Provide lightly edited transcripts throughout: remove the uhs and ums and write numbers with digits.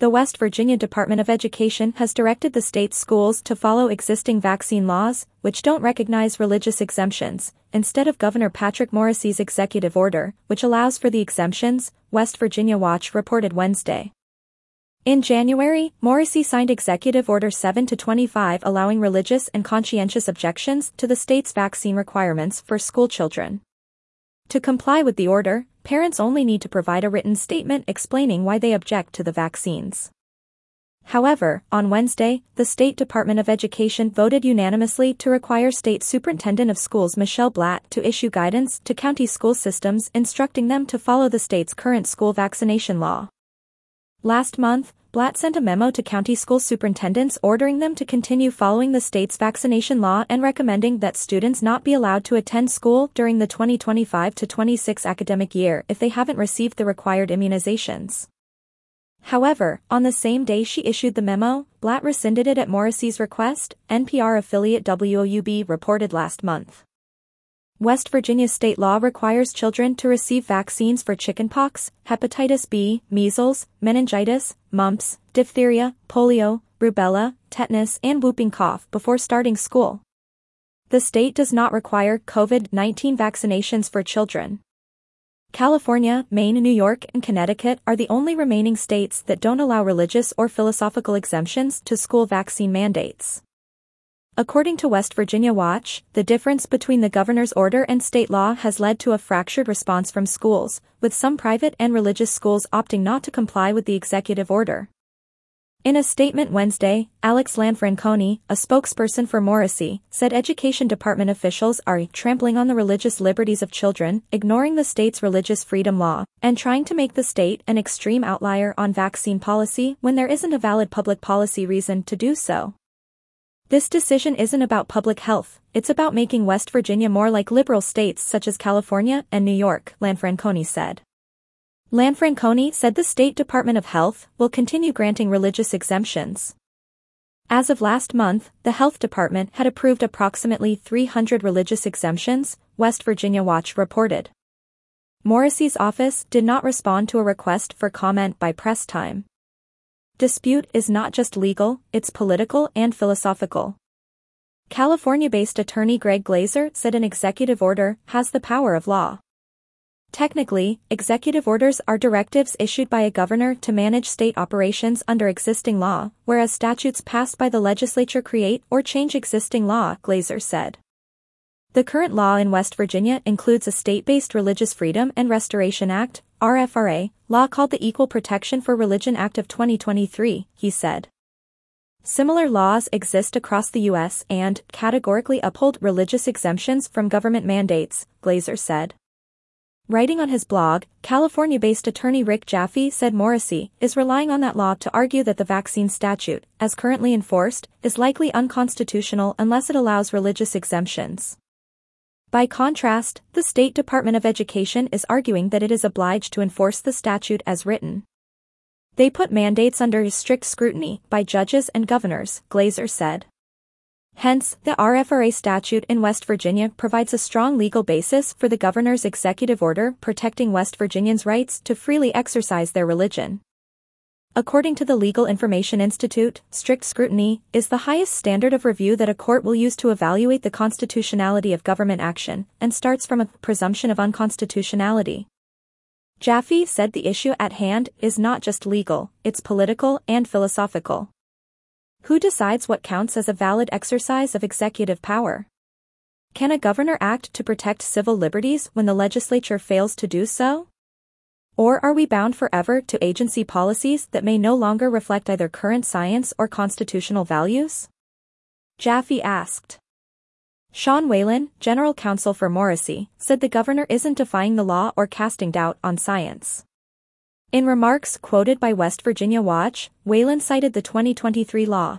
The West Virginia Department of Education has directed the state's schools to follow existing vaccine laws, which don't recognize religious exemptions, instead of Governor Patrick Morrisey's executive order, which allows for the exemptions, West Virginia Watch reported Wednesday. In January, Morrisey signed Executive Order 7-25 allowing religious and conscientious objections to the state's vaccine requirements for school children. To comply with the order, parents only need to provide a written statement explaining why they object to the vaccines. However, on Wednesday, the State Department of Education voted unanimously to require State Superintendent of Schools Michelle Blatt to issue guidance to county school systems instructing them to follow the state's current school vaccination law. Last month, Blatt sent a memo to county school superintendents ordering them to continue following the state's vaccination law and recommending that students not be allowed to attend school during the 2025-26 academic year if they haven't received the required immunizations. However, on the same day she issued the memo, Blatt rescinded it at Morrisey's request, NPR affiliate WOUB reported last month. West Virginia state law requires children to receive vaccines for chickenpox, hepatitis B, measles, meningitis, mumps, diphtheria, polio, rubella, tetanus and whooping cough before starting school. The state does not require COVID-19 vaccinations for children. California, Maine, New York, and Connecticut are the only remaining states that don't allow religious or philosophical exemptions to school vaccine mandates. According to West Virginia Watch, the difference between the governor's order and state law has led to a fractured response from schools, with some private and religious schools opting not to comply with the executive order. In a statement Wednesday, Alex Lanfranconi, a spokesperson for Morrisey, said education department officials are trampling on the religious liberties of children, ignoring the state's religious freedom law, and trying to make the state an extreme outlier on vaccine policy when there isn't a valid public policy reason to do so. This decision isn't about public health, it's about making West Virginia more like liberal states such as California and New York, Lanfranconi said. Lanfranconi said the State Department of Health will continue granting religious exemptions. As of last month, the Health Department had approved approximately 300 religious exemptions, West Virginia Watch reported. Morrisey's office did not respond to a request for comment by Press Time. Dispute is not just legal, it's political and philosophical. California-based attorney Greg Glazer said an executive order has the power of law. Technically, executive orders are directives issued by a governor to manage state operations under existing law, whereas statutes passed by the legislature create or change existing law, Glazer said. The current law in West Virginia includes a state-based Religious Freedom and Restoration Act, RFRA, law called the Equal Protection for Religion Act of 2023, he said. Similar laws exist across the U.S. and categorically uphold religious exemptions from government mandates, Glazer said. Writing on his blog, California-based attorney Rick Jaffe said Morrisey is relying on that law to argue that the vaccine statute, as currently enforced, is likely unconstitutional unless it allows religious exemptions. By contrast, the State Department of Education is arguing that it is obliged to enforce the statute as written. They put mandates under strict scrutiny by judges and governors, Glazer said. Hence, the RFRA statute in West Virginia provides a strong legal basis for the governor's executive order protecting West Virginians' rights to freely exercise their religion. According to the Legal Information Institute, strict scrutiny is the highest standard of review that a court will use to evaluate the constitutionality of government action, and starts from a presumption of unconstitutionality. Jaffe said the issue at hand is not just legal, it's political and philosophical. Who decides what counts as a valid exercise of executive power? Can a governor act to protect civil liberties when the legislature fails to do so? Or are we bound forever to agency policies that may no longer reflect either current science or constitutional values? Jaffe asked. Sean Whalen, general counsel for Morrisey, said the governor isn't defying the law or casting doubt on science. In remarks quoted by West Virginia Watch, Whalen cited the 2023 law.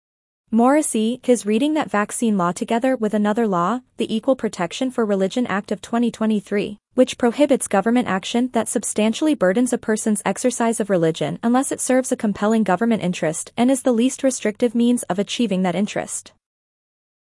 Morrisey is reading that vaccine law together with another law, the Equal Protection for Religion Act of 2023, which prohibits government action that substantially burdens a person's exercise of religion unless it serves a compelling government interest and is the least restrictive means of achieving that interest.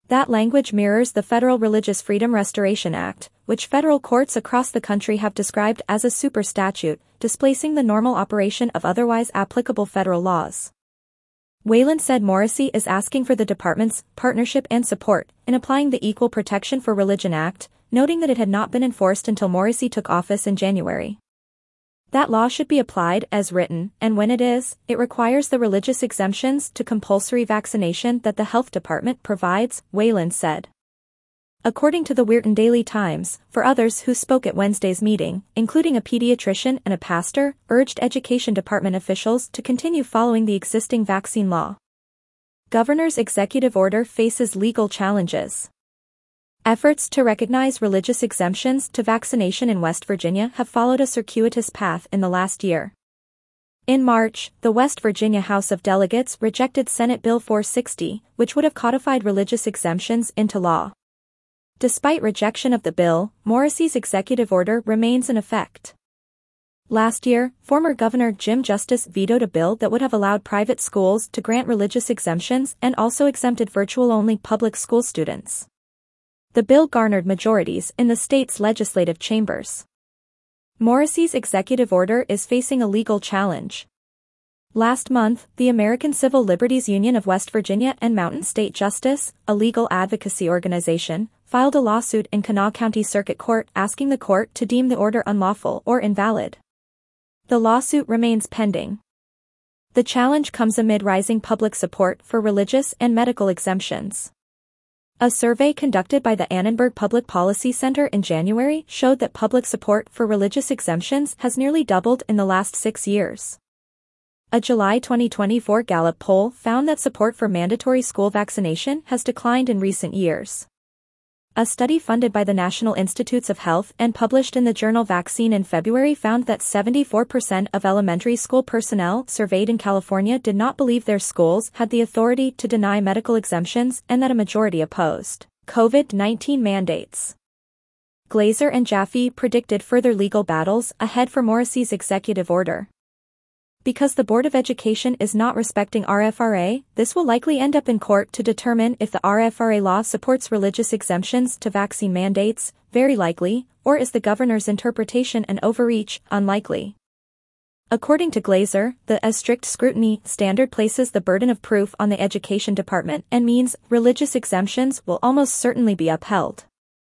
That language mirrors the Federal Religious Freedom Restoration Act, which federal courts across the country have described as a super statute, displacing the normal operation of otherwise applicable federal laws. Whelan said Morrissey is asking for the department's partnership and support in applying the Equal Protection for Religion Act, noting that it had not been enforced until Morrissey took office in January. That law should be applied as written, and when it is, it requires the religious exemptions to compulsory vaccination that the health department provides, Whelan said. According to the Weirton Daily Times, for others who spoke at Wednesday's meeting, including a pediatrician and a pastor, urged education department officials to continue following the existing vaccine law. Governor's executive order faces legal challenges. Efforts to recognize religious exemptions to vaccination in West Virginia have followed a circuitous path in the last year. In March, the West Virginia House of Delegates rejected Senate Bill 460, which would have codified religious exemptions into law. Despite rejection of the bill, Morrissey's executive order remains in effect. Last year, former Governor Jim Justice vetoed a bill that would have allowed private schools to grant religious exemptions and also exempted virtual-only public school students. The bill garnered majorities in the state's legislative chambers. Morrissey's executive order is facing a legal challenge. Last month, the American Civil Liberties Union of West Virginia and Mountain State Justice, a legal advocacy organization, filed a lawsuit in Kanawha County Circuit Court asking the court to deem the order unlawful or invalid. The lawsuit remains pending. The challenge comes amid rising public support for religious and medical exemptions. A survey conducted by the Annenberg Public Policy Center in January showed that public support for religious exemptions has nearly doubled in the last 6 years. A July 2024 Gallup poll found that support for mandatory school vaccination has declined in recent years. A study funded by the National Institutes of Health and published in the journal Vaccine in February found that 74% of elementary school personnel surveyed in California did not believe their schools had the authority to deny medical exemptions and that a majority opposed COVID-19 mandates. Glazer and Jaffe predicted further legal battles ahead for Morrissey's executive order. Because the Board of Education is not respecting RFRA, this will likely end up in court to determine if the RFRA law supports religious exemptions to vaccine mandates, very likely, or is the governor's interpretation an overreach, unlikely. According to Glazer, the strict scrutiny standard places the burden of proof on the Education Department and means religious exemptions will almost certainly be upheld.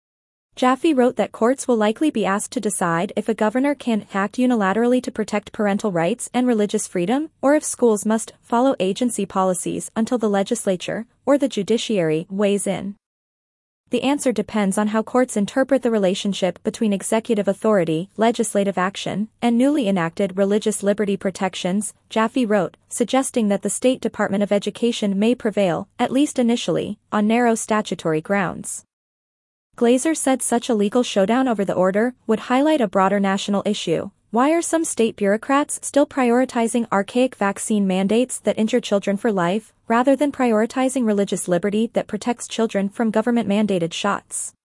Jaffe wrote that courts will likely be asked to decide if a governor can act unilaterally to protect parental rights and religious freedom, or if schools must follow agency policies until the legislature, or the judiciary, weighs in. The answer depends on how courts interpret the relationship between executive authority, legislative action, and newly enacted religious liberty protections, Jaffe wrote, suggesting that the State Department of Education may prevail, at least initially, on narrow statutory grounds. Glazer said such a legal showdown over the order would highlight a broader national issue. Why are some state bureaucrats still prioritizing archaic vaccine mandates that injure children for life, rather than prioritizing religious liberty that protects children from government-mandated shots?